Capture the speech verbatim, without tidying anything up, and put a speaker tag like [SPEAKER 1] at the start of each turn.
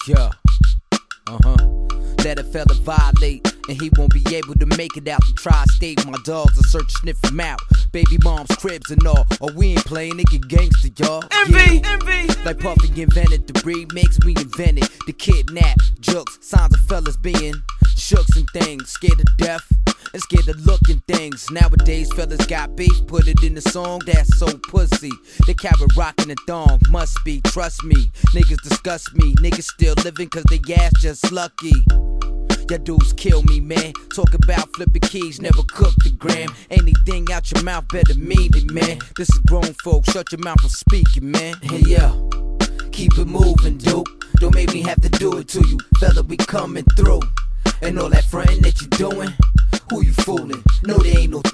[SPEAKER 1] Yeah, uh-huh. Let a fella violate, and he won't be able to make it out the tri-state. My dogs are search sniff him out. Baby mom's cribs and all. Oh, we ain't playing, it get gangsta, y'all.
[SPEAKER 2] Envy,
[SPEAKER 1] yeah.
[SPEAKER 2] envy.
[SPEAKER 1] Like Puffy invented the remix, we invented the kidnap, jokes, signs of fellas being shooks and things, scared to death and scared of looking things. Nowadays fellas got beef, put it in the song, that's so pussy. They carry rockin' a thong, must be, trust me. Niggas disgust me, niggas still living cause they ass just lucky. Y'all dudes kill me, man. Talk about flipping keys, never cook the gram. Anything out your mouth better mean it, man. This is grown folks, shut your mouth from speaking, man. Hey, yeah, keep it moving, dude. Don't make me have to do it to you, fella, we coming through. And all that frontin' that you doing, who you fooling? No, there ain't no